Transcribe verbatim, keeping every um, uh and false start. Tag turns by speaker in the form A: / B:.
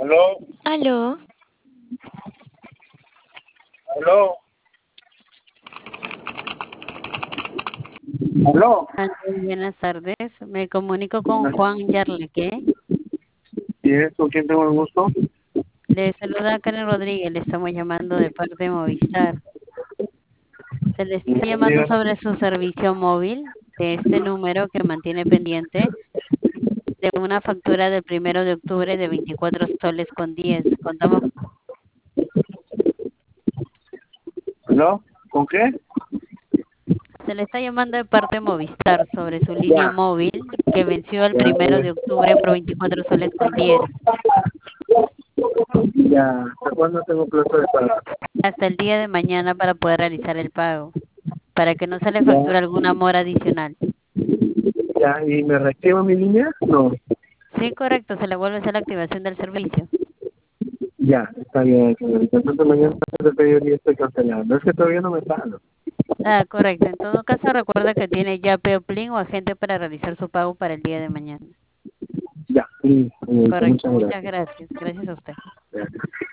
A: Aló,
B: Aló,
A: aló, aló.
C: Aló, buenas tardes. Me comunico con Juan Yarleque.
A: ¿Y es con quién tengo el gusto?
C: Le saluda Karen Rodríguez. Le estamos llamando de parte de Movistar. Se le está llamando
A: Diga.
C: sobre su servicio móvil de este número que mantiene pendiente de una factura del primero de octubre de veinticuatro soles con diez. Contamos,
A: ¿Aló? ¿Con qué?
C: se le está llamando de parte de Movistar sobre su línea
A: Ya,
C: móvil que venció el
A: ya,
C: primero de octubre por veinticuatro soles con diez.
A: ya. ¿Hasta cuándo tengo plazo de pago?
C: Hasta el día de mañana para poder realizar el pago, para que no se le
A: Ya,
C: facture alguna mora adicional.
A: ya. ¿Y me reactiva mi línea? No.
C: Sí, correcto, se le vuelve a hacer la activación del servicio.
A: Ya, está bien, señorita. Entonces mañana te pediría estoy cancelando. Es que todavía no me pago.
C: Ah, correcto. En todo caso, recuerda que tiene ya Plin o agente para realizar su pago para el día de mañana.
A: Ya, sí, señorita.
C: Correcto,
A: Muchas
C: muchas
A: gracias.
C: gracias. Gracias a usted.
A: Ya.